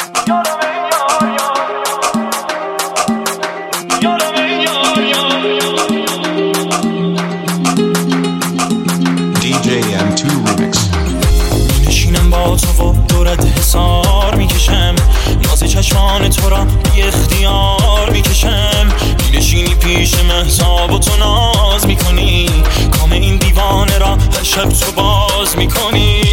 DJ M2 Remix. نشینم با تو و دورت حسار میکشم، ناز چشمان تو را بی اختیار میکشم. نشینی پیش مهتاب و تو ناز میکنی، کام این دیوانه را هر شب تو باز میکنی.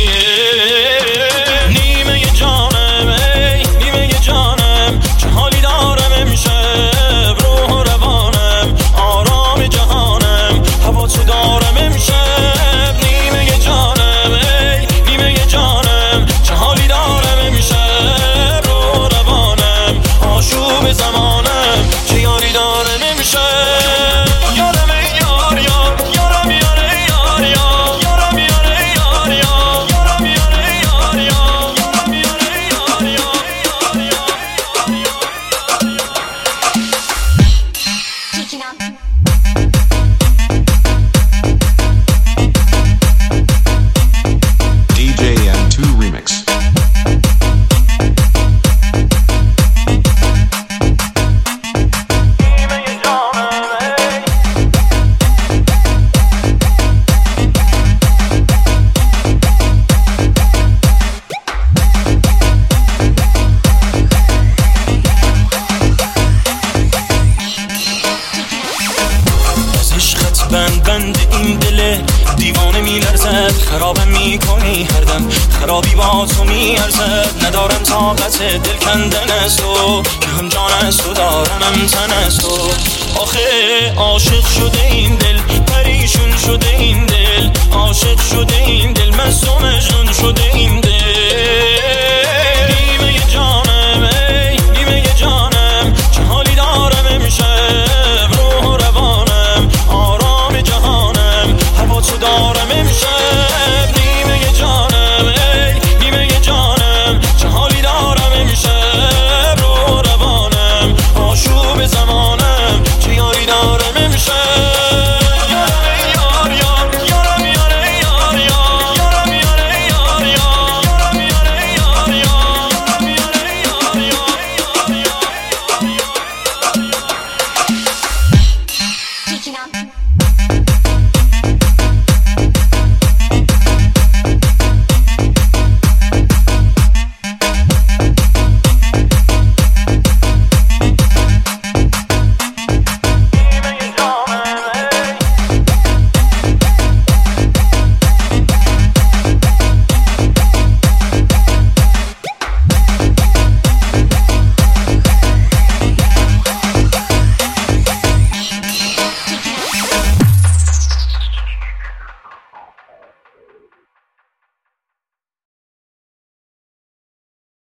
نیمه جانم ای نیمه جانم، چه حالی دارم امشب، روح و روانم آرام جهانم، هوا تو دارم امشب. نیمه جانم ای نیمه جانم، چه حالی دارم امشب، روح و روانم آشوب زمانم، چه یاری دارم امشب. یارم ای یار یار یارم یار ای یار یار یارم یار ای یار یار یارم یار ای یار یار یارم یار ای یار یار. Kicking up. DJ M2 Remix. بند این دل دیوانه میلرزد، خرابم میکنی هر دم، خرابی با تو میارزد. ندارم طاقت دل کندن از تو، که هم جان از تو دارم هم تن از تو. آخه عاشق شده این دل، پریشون شده این دل، عاشق شده این دل، مست و مجنون